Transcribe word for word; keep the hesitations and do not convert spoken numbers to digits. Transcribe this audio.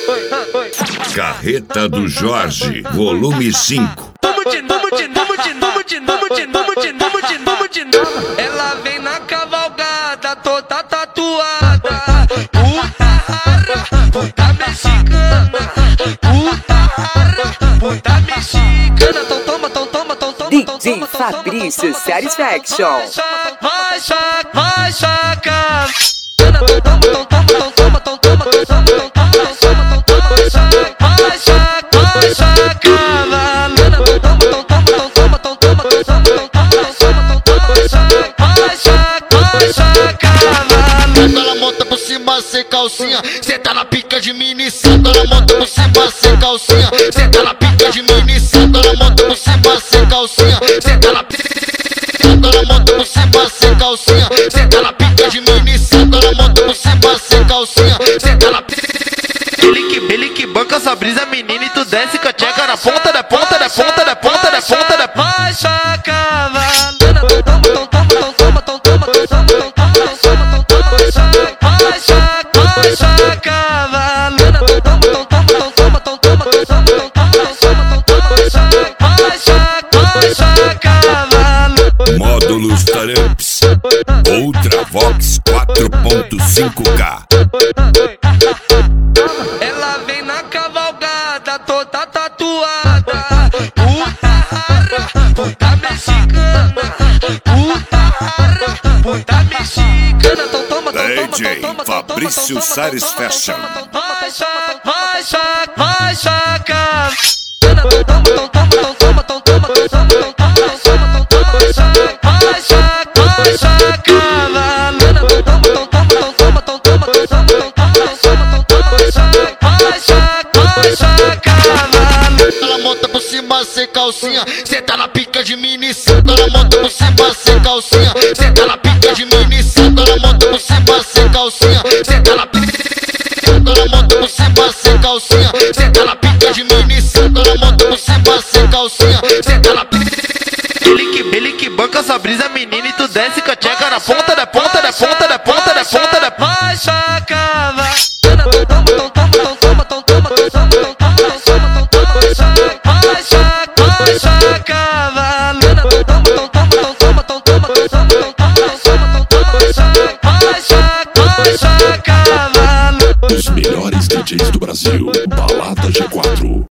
Carreta do Jorge, volume cinco. Vamos de novo, de novo, de novo, de novo, de novo, de novo, de novo, de novo. Ela vem na cavalgada, toda tatuada. Puta rara, puta mexicana. Puta rara, puta mexicana. Então toma, então toma, então toma, então D J toma, Fabrício Satisfaction. Vai, saca, vai, saca. Então toma, então toma, então toma, então toma, então toma, então toma, então toma, então toma, vai, saca, vai, saca, vai, saca. Ela monta por cima sem calcinha, cê tá na pica de mini santo. Ela monta por cima sem calcinha, cê tá na pica de mini santo. Ela monta por cima sem calcinha, cê tá na pica. Ela monta por cima sem calcinha, cê tá na pica de mini santo. Ela monta por cima sem calcinha, cê tá na pica. Ele que, ele que banca essa brisa, menina, e tu desce com a tcheca na ponta da ponta da ponta da ponta da ponta da. Vai, saca, valana, toma, toma, toma, toma, toma, toma, toma, toma, toma, toma, toma, vai, saca, vai, saca, valana, toma, toma, toma, toma, toma, toma, toma, toma, toma, toma, vai, saca, vai, saca, vai, saca, valana. Módulos Taramps, Ultravox quatro ponto cinco K. Ela vem na cavalgada, toda tatuada. Puta rara, puta mexicana. Puta rara, puta mexicana. Então toma, então toma, D J então toma, Fabrício Satisfaction. vai, saca, vai, saca, vai, saca. Então toma, então toma, então toma, então toma, então toma, então toma, então toma, então toma, vai, saca, vai, saca, vai, saca. Valana, então toma, então toma, então toma, então toma, então toma, então toma, então toma, vai, saca, vai, saca, vai, saca. Ela monta por cima sem calcinha, cê tá na pica de mini santo. Ela monta por cima sem calcinha, cê tá na pica de mini santo. Ela monta por cima sem calcinha, cê tá na pica. Ela monta por cima sem calcinha, cê tá na pica de mini santo. Ela monta por cima sem calcinha, cê tá na pica. Ele que, ele que banca essa brisa, menina, e tu desce com a tcheca na ponta da ponta da ponta da ponta da ponta da. Vai, saca, valana, então toma, então toma, então toma, então toma, então toma, então toma, então toma, então toma, vai, saca, vai, saca, vai, saca, valana, então toma, então toma, então toma, então toma, então toma, então toma, então toma, então toma, vai, saca, vai, saca, vai, saca, valana. Os melhores D Js do Brasil, Balada G quatro.